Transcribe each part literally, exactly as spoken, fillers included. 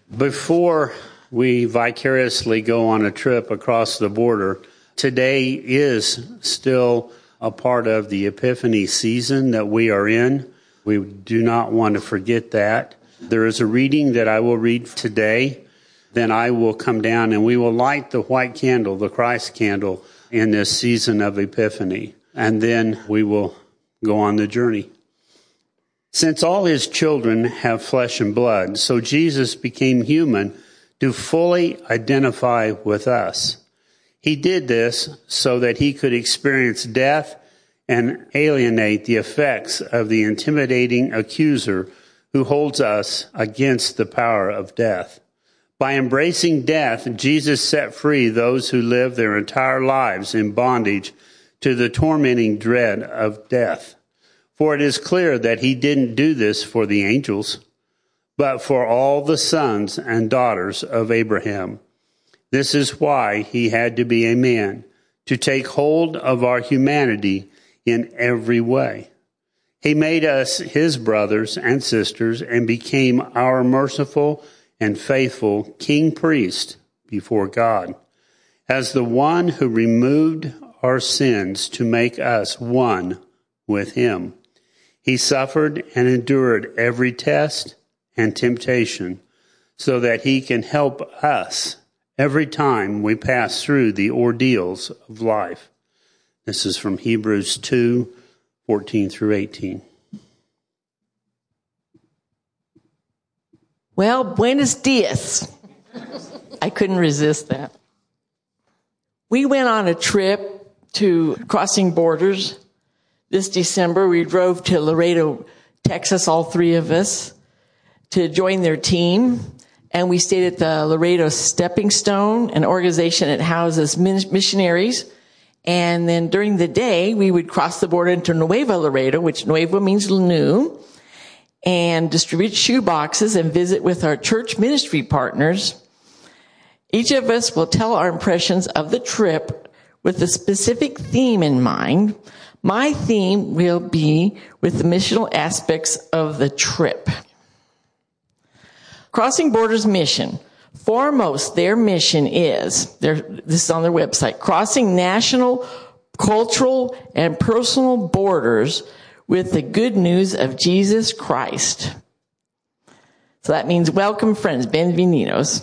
Before we vicariously go on a trip across the border, today is still a part of the Epiphany season that we are in. We do not want to forget that. There is a reading that I will read today. Then I will come down and we will light the white candle, the Christ candle, in this season of Epiphany. And then we will go on the journey. Since all his children have flesh and blood, so Jesus became human to fully identify with us. He did this so that he could experience death and alienate the effects of the intimidating accuser who holds us against the power of death. By embracing death, Jesus set free those who live their entire lives in bondage to the tormenting dread of death. For it is clear that he didn't do this for the angels, but for all the sons and daughters of Abraham. This is why he had to be a man, to take hold of our humanity in every way. He made us his brothers and sisters and became our merciful and faithful king priest before God, as the one who removed our sins to make us one with him. He suffered and endured every test and temptation so that he can help us every time we pass through the ordeals of life. This is from Hebrews two, fourteen through eighteen. Well, buenos dias. I couldn't resist that. We went on a trip to Crossing Borders. This December, we drove to Laredo, Texas, all three of us, to join their team. And we stayed at the Laredo Stepping Stone, an organization that houses missionaries. And then during the day, we would cross the border into Nuevo Laredo, which Nuevo means new, and distribute shoe boxes and visit with our church ministry partners. Each of us will tell our impressions of the trip with a specific theme in mind. My theme will be with the missional aspects of the trip. Crossing Borders mission. Foremost, their mission is, their, this is on their website, crossing national, cultural, and personal borders with the good news of Jesus Christ. So that means welcome, friends, bienvenidos.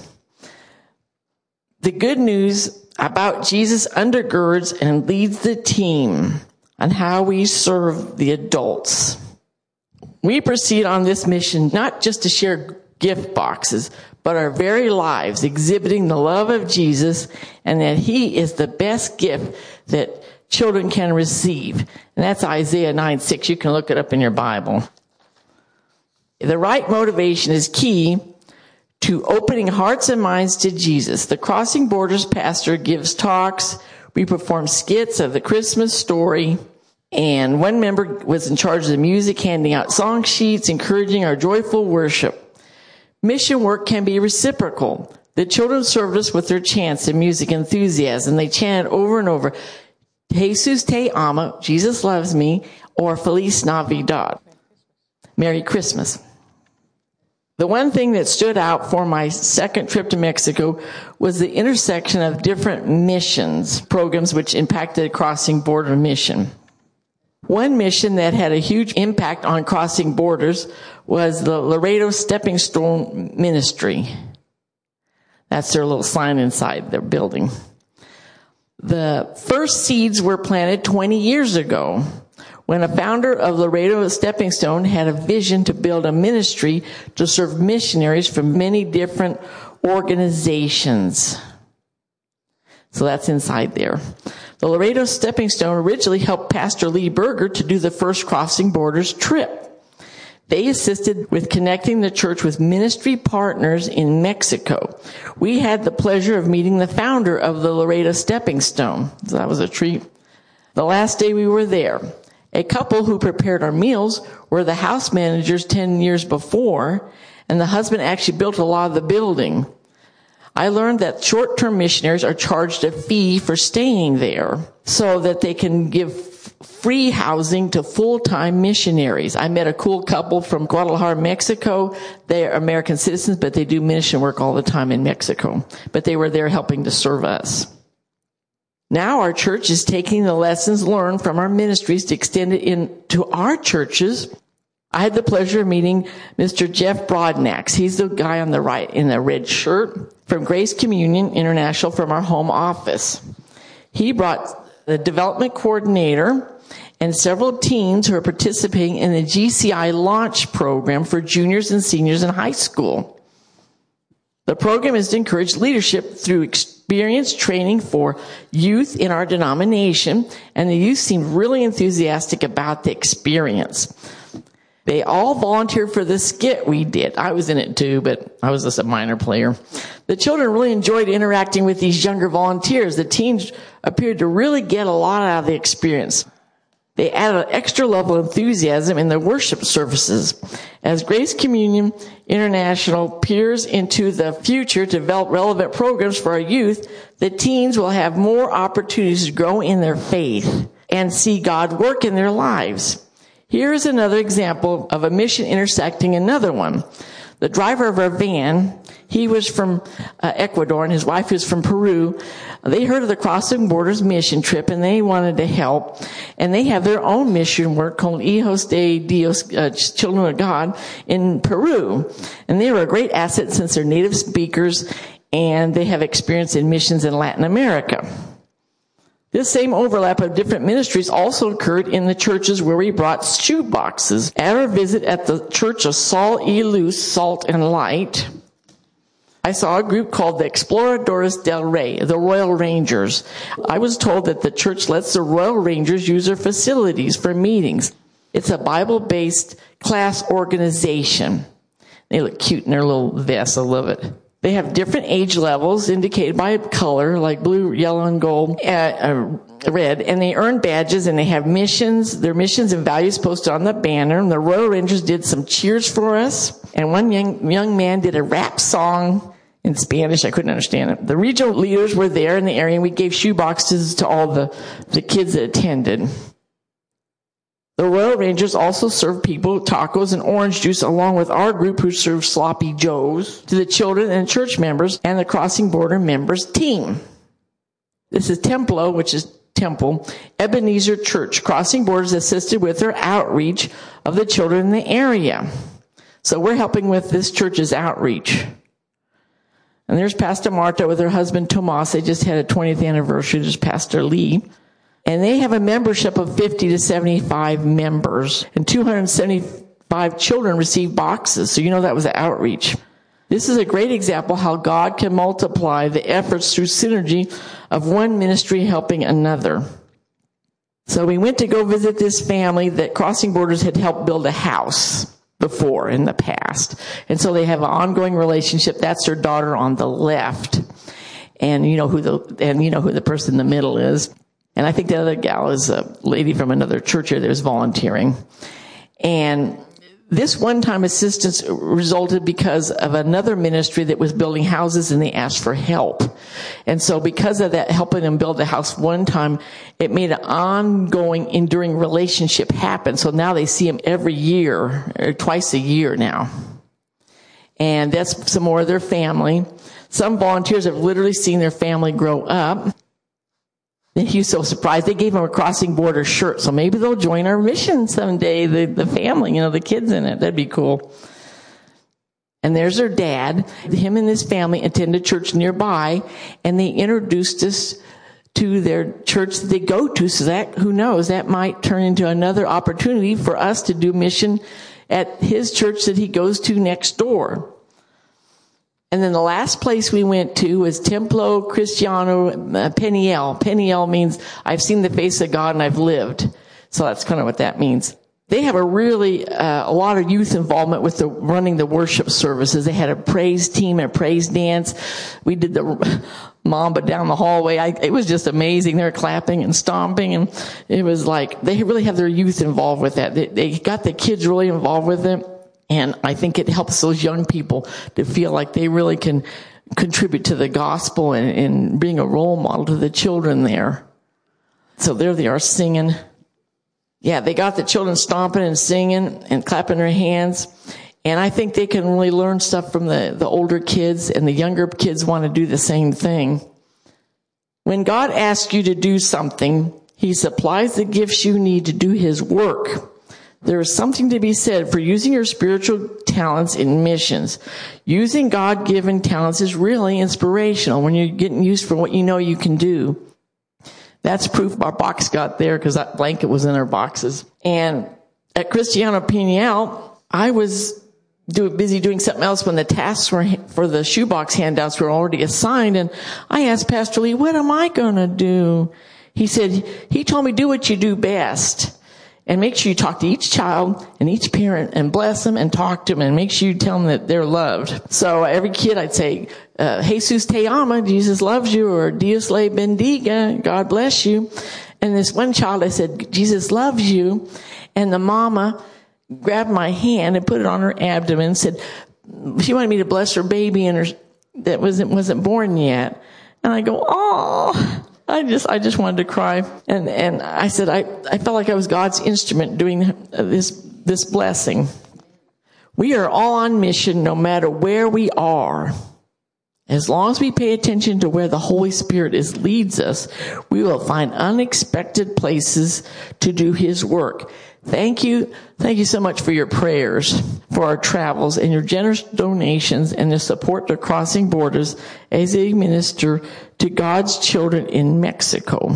The good news about Jesus undergirds and leads the team on how we serve the adults. We proceed on this mission not just to share gift boxes, but our very lives exhibiting the love of Jesus and that he is the best gift that children can receive. And that's Isaiah nine six. You can look it up in your Bible. The right motivation is key to opening hearts and minds to Jesus. The Crossing Borders pastor gives talks. We perform skits of the Christmas story. And one member was in charge of the music, handing out song sheets, encouraging our joyful worship. Mission work can be reciprocal. The children served us with their chants and music enthusiasm. They chanted over and over, Jesus te amo, Jesus loves me, or Feliz Navidad, Merry Christmas. The one thing that stood out for my second trip to Mexico was the intersection of different missions programs which impacted Crossing Border mission. One mission that had a huge impact on Crossing Borders was the Laredo Stepping Stone Ministry. That's their little sign inside their building. The first seeds were planted twenty years ago when a founder of Laredo Stepping Stone had a vision to build a ministry to serve missionaries from many different organizations. So that's inside there. The Laredo Stepping Stone originally helped Pastor Lee Berger to do the first Crossing Borders trip. They assisted with connecting the church with ministry partners in Mexico. We had the pleasure of meeting the founder of the Laredo Stepping Stone. So that was a treat. The last day we were there, a couple who prepared our meals were the house managers ten years before, and the husband actually built a lot of the building. I learned that short-term missionaries are charged a fee for staying there so that they can give free housing to full-time missionaries. I met a cool couple from Guadalajara, Mexico. They are American citizens, but they do mission work all the time in Mexico. But they were there helping to serve us. Now our church is taking the lessons learned from our ministries to extend it into our churches. I had the pleasure of meeting Mister Jeff Broadnax. He's the guy on the right in the red shirt from Grace Communion International from our home office. He brought the development coordinator and several teens who are participating in the G C I launch program for juniors and seniors in high school. The program is to encourage leadership through experience training for youth in our denomination, and the youth seemed really enthusiastic about the experience. They all volunteered for the skit we did. I was in it too, but I was just a minor player. The children really enjoyed interacting with these younger volunteers. The teens appeared to really get a lot out of the experience. They added an extra level of enthusiasm in the worship services. As Grace Communion International peers into the future to develop relevant programs for our youth, the teens will have more opportunities to grow in their faith and see God work in their lives. Here is another example of a mission intersecting another one. The driver of our van, he was from uh, Ecuador and his wife was from Peru. They heard of the Crossing Borders mission trip and they wanted to help. And they have their own mission work called Hijos de Dios, uh, Children of God, in Peru. And they were a great asset since they're native speakers and they have experience in missions in Latin America. This same overlap of different ministries also occurred in the churches where we brought shoe boxes. At our visit at the Church of Sal y Luz, Salt and Light, I saw a group called the Exploradores del Rey, the Royal Rangers. I was told that the church lets the Royal Rangers use their facilities for meetings. It's a Bible-based class organization. They look cute in their little vests. I love it. They have different age levels indicated by color, like blue, yellow, and gold, uh, uh, red, and they earn badges and they have missions, their missions and values posted on the banner. And the Royal Rangers did some cheers for us, and one young, young man did a rap song in Spanish. I couldn't understand it. The regional leaders were there in the area, and we gave shoe boxes to all the, the kids that attended. The Royal Rangers also serve people tacos and orange juice along with our group who serve sloppy joes to the children and church members and the Crossing Border members team. This is Templo, which is Temple, Ebenezer Church. Crossing Borders assisted with their outreach of the children in the area. So we're helping with this church's outreach. And there's Pastor Marta with her husband Tomas. They just had a twentieth anniversary. There's Pastor Lee. And they have a membership of fifty to seventy-five members. And two hundred seventy-five children receive boxes. So you know that was the outreach. This is a great example how God can multiply the efforts through synergy of one ministry helping another. So we went to go visit this family that Crossing Borders had helped build a house before in the past. And so they have an ongoing relationship. That's their daughter on the left. And you know who the, and you know who the person in the middle is. And I think the other gal is a lady from another church here that was volunteering. And this one-time assistance resulted because of another ministry that was building houses and they asked for help. And so because of that, helping them build the house one time, it made an ongoing, enduring relationship happen. So now they see them every year, or twice a year now. And that's some more of their family. Some volunteers have literally seen their family grow up. And he was so surprised. They gave him a Crossing Border shirt, so maybe they'll join our mission someday, the, the family, you know, the kids in it. That'd be cool. And there's their dad. Him and his family attended church nearby, and they introduced us to their church that they go to, so that, who knows, that might turn into another opportunity for us to do mission at his church that he goes to next door. And then the last place we went to was Templo Cristiano uh, Peniel. Peniel means I've seen the face of God and I've lived. So that's kind of what that means. They have a really, uh, a lot of youth involvement with the running the worship services. They had a praise team and a praise dance. We did the Mamba down the hallway. I, it was just amazing. They were clapping and stomping, and it was like, they really have their youth involved with that. They, they got the kids really involved with it. And I think it helps those young people to feel like they really can contribute to the gospel and, and being a role model to the children there. So there they are singing. Yeah, they got the children stomping and singing and clapping their hands. And I think they can really learn stuff from the, the older kids, and the younger kids want to do the same thing. When God asks you to do something, he supplies the gifts you need to do his work. There is something to be said for using your spiritual talents in missions. Using God-given talents is really inspirational when you're getting used for what you know you can do. That's proof our box got there, because that blanket was in our boxes. And at Cristiano Piñal, I was do, busy doing something else when the tasks were, for the shoebox handouts were already assigned. And I asked Pastor Lee, what am I going to do? He said, he told me, do what you do best. And make sure you talk to each child and each parent and bless them and talk to them and make sure you tell them that they're loved. So every kid I'd say, uh, Jesus te ama, Jesus loves you, or Dios le bendiga, God bless you. And this one child, I said, Jesus loves you. And the mama grabbed my hand and put it on her abdomen and said, she wanted me to bless her baby and her, that wasn't, wasn't born yet. And I go, oh. I just, I just wanted to cry. And, and I said, I, I felt like I was God's instrument doing this, this blessing. We are all on mission no matter where we are. As long as we pay attention to where the Holy Spirit is leads us, we will find unexpected places to do his work. Thank you. Thank you so much for your prayers, for our travels, and your generous donations and the support to Crossing Borders as they minister to God's children in Mexico.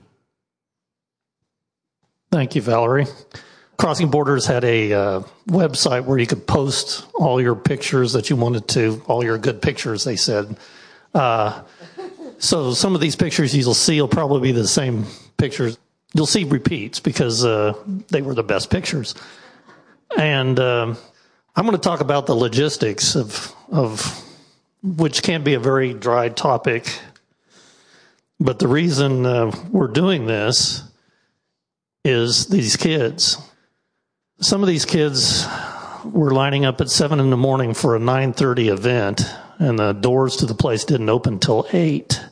Thank you, Valerie. Crossing Borders had a uh, website where you could post all your pictures that you wanted to, all your good pictures, they said. Uh, so some of these pictures you'll see will probably be the same pictures. You'll see repeats because uh, they were the best pictures. And um, I'm going to talk about the logistics of, of which can be a very dry topic. But the reason uh, we're doing this is these kids. Some of these kids were lining up at seven in the morning for a nine thirty event, and the doors to the place didn't open till eight.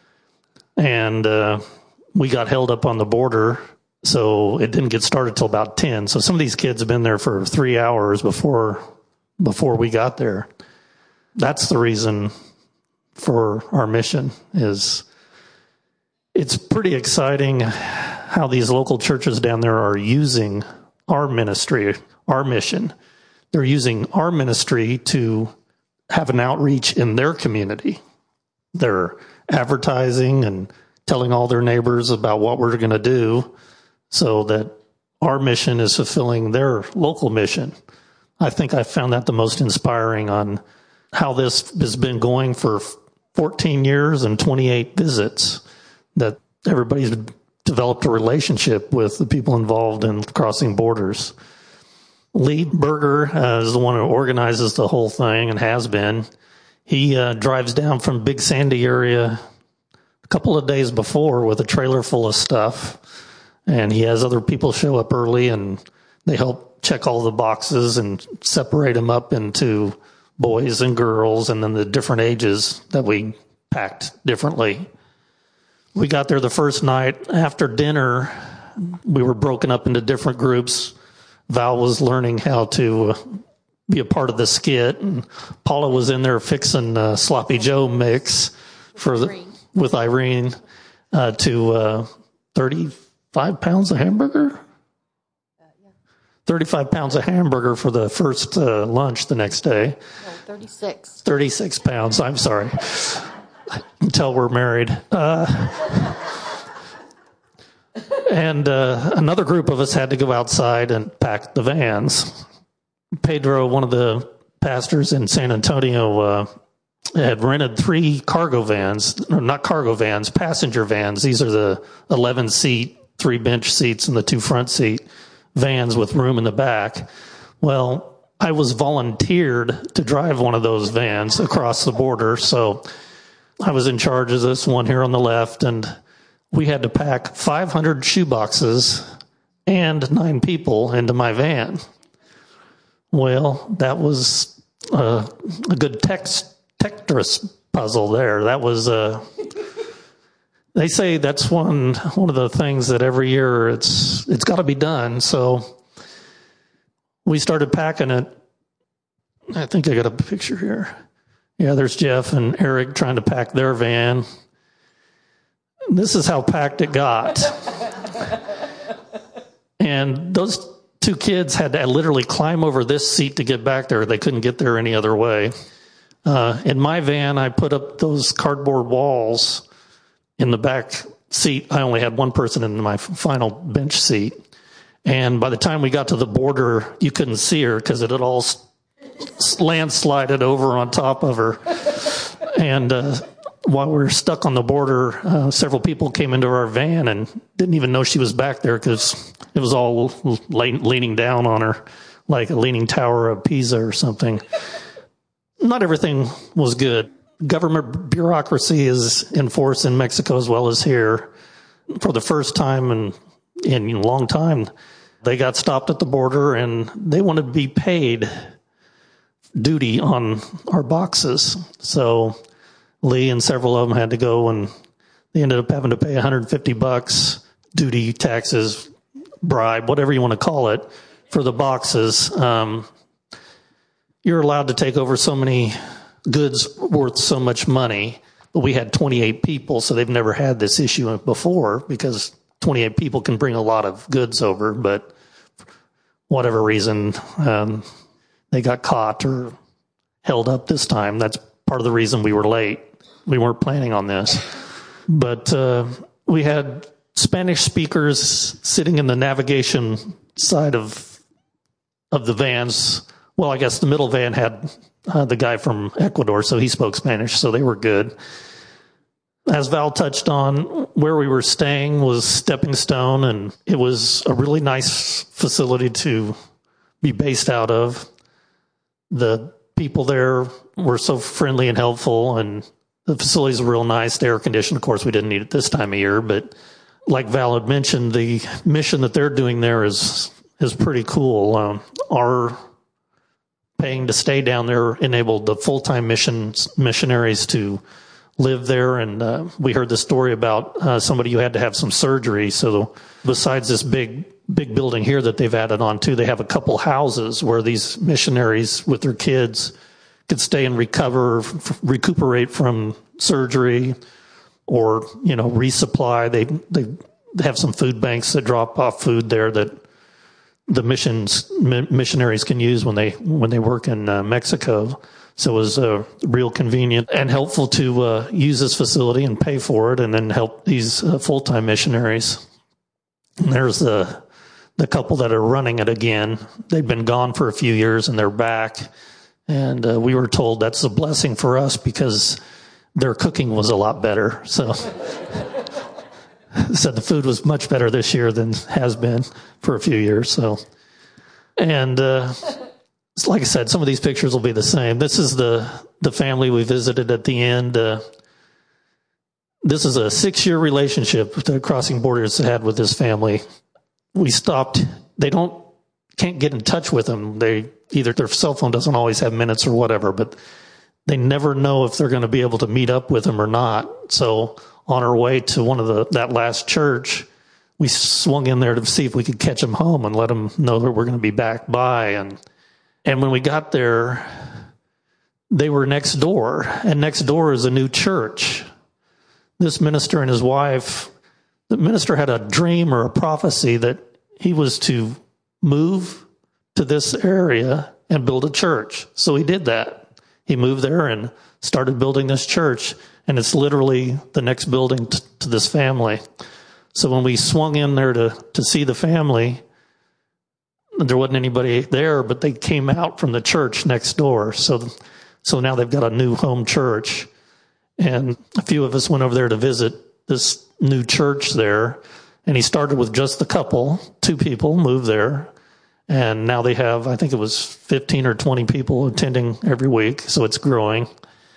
And uh, we got held up on the border, so it didn't get started till about ten. So some of these kids have been there for three hours before before we got there. That's the reason for our mission. Is it's pretty exciting how these local churches down there are using our ministry, our mission. They're using our ministry to have an outreach in their community. They're advertising and telling all their neighbors about what we're going to do so that our mission is fulfilling their local mission. I think I found that the most inspiring on how this has been going for fourteen years and twenty-eight visits, that everybody's developed a relationship with the people involved in Crossing Borders. Lee Berger uh, is the one who organizes the whole thing and has been. He uh, drives down from Big Sandy area a couple of days before with a trailer full of stuff, and he has other people show up early, and they help check all the boxes and separate them up into boys and girls, and then the different ages that we packed differently. We got there the first night. After dinner, we were broken up into different groups. Val was learning how to be a part of the skit, and Paula was in there fixing uh, Sloppy Joe mix for the, with Irene uh, to uh, thirty-five pounds of hamburger? Uh, yeah. thirty-five pounds of hamburger for the first uh, lunch the next day. No, thirty-six. thirty-six pounds, I'm sorry. Until we're married. Uh, and uh, another group of us had to go outside and pack the vans. Pedro, one of the pastors in San Antonio, uh, had rented three cargo vans, or not cargo vans, passenger vans. These are the eleven-seat, three bench seats and the two front seat vans with room in the back. Well, I was volunteered to drive one of those vans across the border, so I was in charge of this one here on the left, and we had to pack five hundred shoe boxes and nine people into my van. Well, that was uh, a good text, Tetris puzzle there. That was uh, they say that's one one of the things that every year it's it's got to be done. So we started packing it. I think I got a picture here. Yeah, there's Jeff and Eric trying to pack their van. This is how packed it got. And those two kids had to literally climb over this seat to get back there. They couldn't get there any other way. Uh, in my van, I put up those cardboard walls in the back seat. I only had one person in my final bench seat. And by the time we got to the border, you couldn't see her because it had all landslided over on top of her. And uh, while we were stuck on the border, uh, several people came into our van and didn't even know she was back there because it was all leaning down on her like a leaning tower of Pisa or something. Not everything was good. Government bureaucracy is enforced in Mexico as well as here. For the first time in, in a long time, they got stopped at the border and they wanted to be paid duty on our boxes. So Lee and several of them had to go, and they ended up having to pay one hundred fifty bucks, duty, taxes, bribe, whatever you want to call it, for the boxes. Um, you're allowed to take over so many goods worth so much money, but we had twenty-eight people, so they've never had this issue before because twenty-eight people can bring a lot of goods over, but for whatever reason, um, they got caught or held up this time. That's part of the reason we were late. We weren't planning on this. But uh, we had Spanish speakers sitting in the navigation side of of the vans. Well, I guess the middle van had uh, the guy from Ecuador, so he spoke Spanish, so they were good. As Val touched on, where we were staying was Stepping Stone, and it was a really nice facility to be based out of. The people there were so friendly and helpful, and the facilities were real nice, air conditioned. Of course, we didn't need it this time of year, but like Val had mentioned, the mission that they're doing there is is pretty cool. Um, our paying to stay down there enabled the full-time missions missionaries to live there, and uh, we heard the story about uh, somebody who had to have some surgery. So besides this big big building here that they've added on to, they have a couple houses where these missionaries with their kids could stay and recover, f- recuperate from surgery, or, you know, resupply. They they have some food banks that drop off food there that the missions mi- missionaries can use when they when they work in uh, Mexico. So it was uh, real convenient and helpful to uh, use this facility and pay for it, and then help these uh, full-time missionaries. And there's the the couple that are running it again. They've been gone for a few years and they're back. And uh, we were told that's a blessing for us because their cooking was a lot better. So said the food was much better this year than has been for a few years. So, and uh, like I said, some of these pictures will be the same. This is the the family we visited at the end. Uh, this is a six-year relationship that Crossing Borders had with this family. We stopped. They don't can't get in touch with them. They either their cell phone doesn't always have minutes or whatever, but they never know if they're going to be able to meet up with them or not. So on our way to one of the that last church, we swung in there to see if we could catch them home and let them know that we're going to be back by. And and when we got there, they were next door, and next door is a new church. This minister and his wife, the minister had a dream or a prophecy that he was to move to this area and build a church. So he did that. He moved there and started building this church, and it's literally the next building t- to this family. So when we swung in there to, to see the family, there wasn't anybody there, but they came out from the church next door. So, so now they've got a new home church, and a few of us went over there to visit this new church there, and he started with just the couple, two people moved there. And now they have, I think it was fifteen or twenty people attending every week, so it's growing.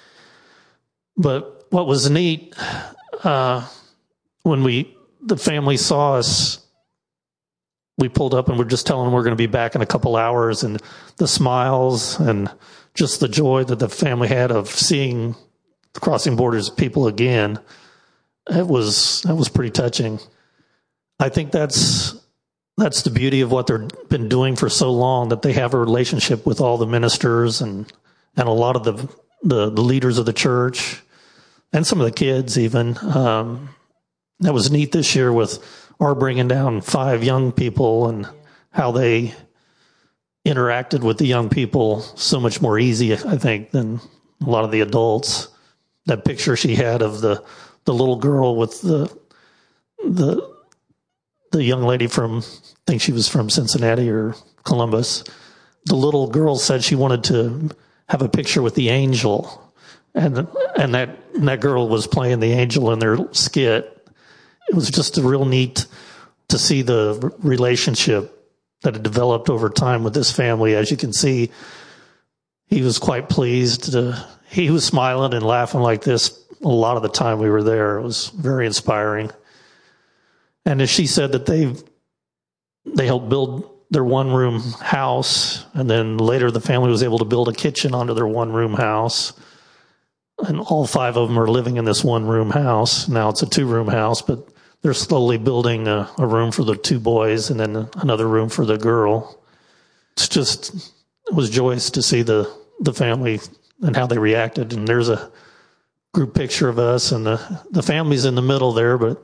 But what was neat, uh, when we the family saw us, we pulled up and we're just telling them we're going to be back in a couple hours, and the smiles and just the joy that the family had of seeing Crossing Borders people again. it was that was pretty touching. I think that's that's the beauty of what they've been doing for so long, that they have a relationship with all the ministers and and a lot of the the, the leaders of the church and some of the kids even. Um, that was neat this year with our bringing down five young people and how they interacted with the young people so much more easy, I think, than a lot of the adults. That picture she had of the, the little girl with the the the young lady from, I think she was from Cincinnati or Columbus. The little girl said she wanted to have a picture with the angel, and and that and that girl was playing the angel in their skit. It was just a real neat to see the relationship that had developed over time with this family. As you can see, he was quite pleased. To, he was smiling and laughing like this a lot of the time we were there. It was very inspiring. And as she said, that they they helped build their one-room house, and then later the family was able to build a kitchen onto their one-room house. And all five of them are living in this one-room house. Now it's a two-room house, but they're slowly building a, a room for the two boys and then another room for the girl. It's just, it was joyous to see the, the family and how they reacted. And there's a group picture of us, and the, the family's in the middle there. But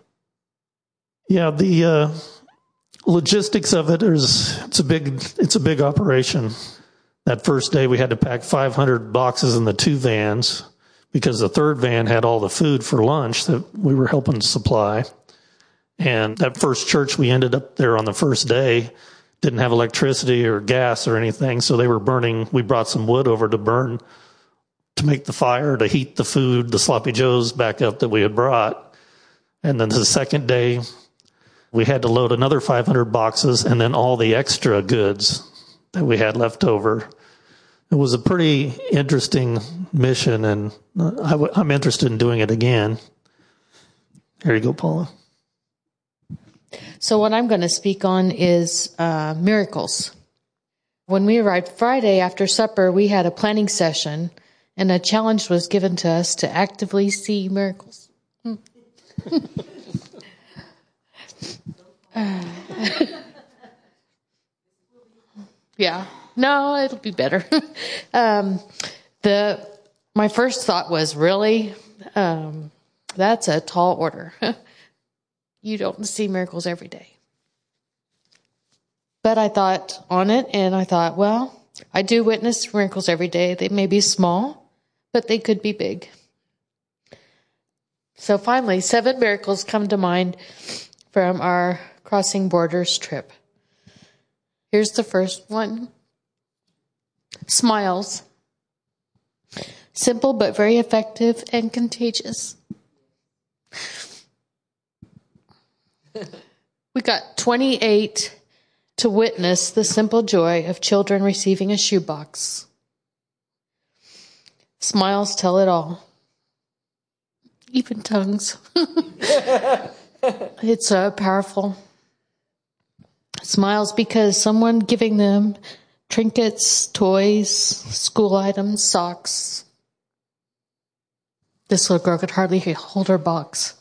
yeah, the uh, logistics of it is, it's a big, it's a big operation. That first day we had to pack five hundred boxes in the two vans, because the third van had all the food for lunch that we were helping supply. And that first church, we ended up there on the first day, didn't have electricity or gas or anything, so they were burning. We brought some wood over to burn, to make the fire, to heat the food, the sloppy joes back up that we had brought. And then the second day, we had to load another five hundred boxes and then all the extra goods that we had left over. It was a pretty interesting mission, and I w- I'm interested in doing it again. Here you go, Paula. So what I'm going to speak on is uh, miracles. When we arrived Friday after supper, we had a planning session, and a challenge was given to us to actively see miracles. uh, yeah. No, it'll be better. um, the my first thought was, really? Um, that's a tall order. You don't see miracles every day. But I thought on it, and I thought, well, I do witness miracles every day. They may be small, but they could be big. So finally, seven miracles come to mind from our Crossing Borders trip. Here's the first one. Smiles. Simple but very effective and contagious. We got twenty-eight to witness the simple joy of children receiving a shoebox. Smiles tell it all. Even tongues. It's uh, powerful. Smiles because someone giving them trinkets, toys, school items, socks. This little girl could hardly hold her box.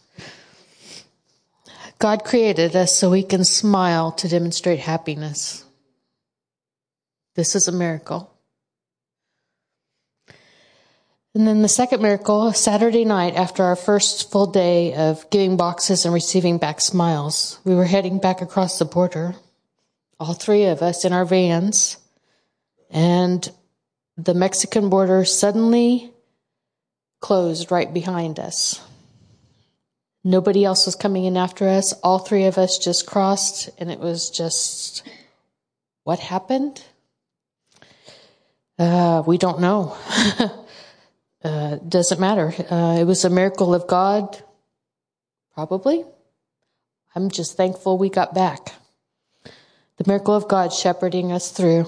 God created us so we can smile to demonstrate happiness. This is a miracle. And then the second miracle, Saturday night, after our first full day of giving boxes and receiving back smiles, we were heading back across the border, all three of us in our vans, and the Mexican border suddenly closed right behind us. Nobody else was coming in after us. All three of us just crossed, and it was just, what happened? Uh, we don't know. uh, doesn't matter. Uh, it was a miracle of God, probably. I'm just thankful we got back. The miracle of God shepherding us through.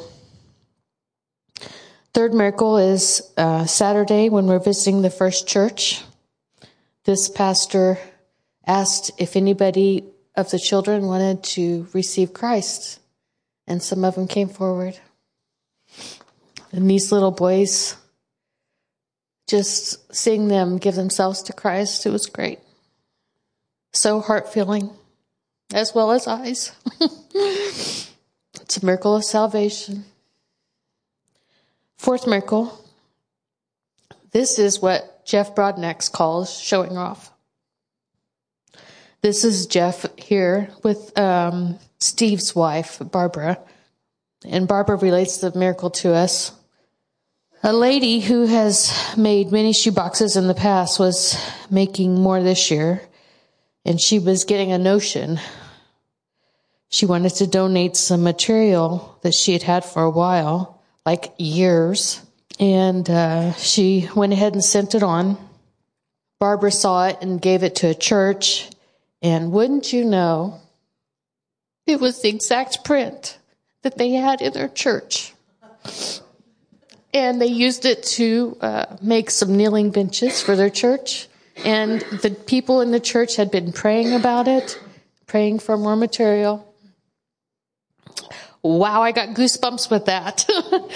Third miracle is uh, Saturday when we're visiting the First Church. This pastor asked if anybody of the children wanted to receive Christ, and some of them came forward. And these little boys, just seeing them give themselves to Christ, it was great. so heart-filling, as well as eyes. It's a miracle of salvation. Fourth miracle. This is what Jeff Broadnax calls showing off. This is Jeff here with um, Steve's wife, Barbara. And Barbara relates the miracle to us. A lady who has made many shoeboxes in the past was making more this year. And she was getting a notion. She wanted to donate some material that she had had for a while, like years. And uh, she went ahead and sent it on. Barbara saw it and gave it to a church. And wouldn't you know, it was the exact print that they had in their church. And they used it to uh, make some kneeling benches for their church. And the people in the church had been praying about it, praying for more material. Wow, I got goosebumps with that.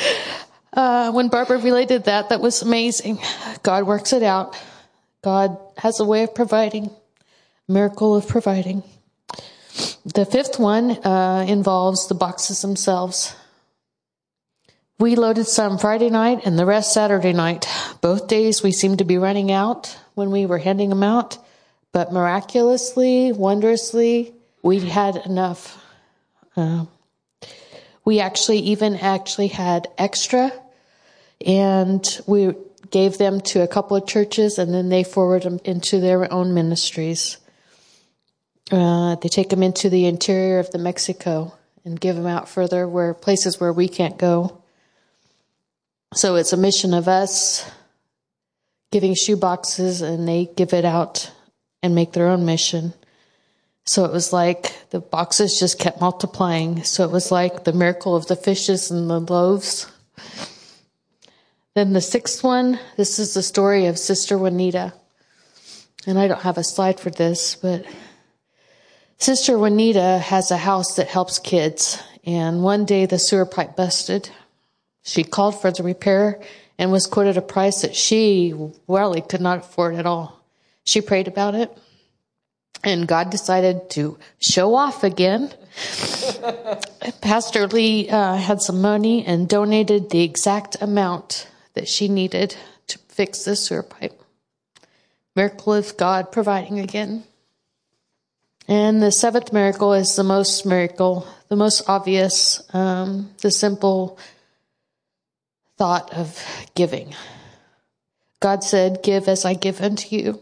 uh, when Barbara related that, that was amazing. God works it out. God has a way of providing. Miracle of providing. The fifth one uh, involves the boxes themselves. We loaded some Friday night and the rest Saturday night. Both days we seemed to be running out when we were handing them out, but miraculously, wondrously, we had enough. Uh, we actually even actually had extra, and we gave them to a couple of churches, and then they forwarded them into their own ministries. Uh, they take them into the interior of the Mexico and give them out further where places where we can't go. So it's a mission of us giving shoe boxes, and they give it out and make their own mission. So it was like the boxes just kept multiplying. So it was like the miracle of the fishes and the loaves. Then the sixth one, this is the story of Sister Juanita. And I don't have a slide for this, but Sister Juanita has a house that helps kids. And one day the sewer pipe busted. She called for the repair and was quoted a price that she really could not afford at all. She prayed about it, and God decided to show off again. Pastor Lee uh, had some money and donated the exact amount that she needed to fix the sewer pipe. Miracle of God providing again. And the seventh miracle is the most miracle, the most obvious, um, the simple thought of giving. God said, "Give as I give unto you."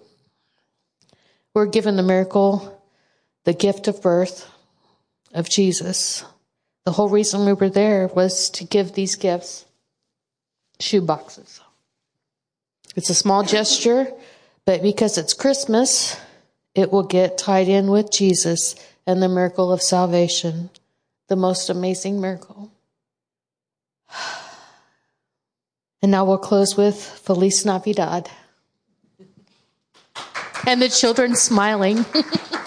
We're given the miracle, the gift of birth of Jesus. The whole reason we were there was to give these gifts, shoe boxes. It's a small gesture, but because it's Christmas, it will get tied in with Jesus and the miracle of salvation, the most amazing miracle. And now we'll close with Feliz Navidad. And the children smiling.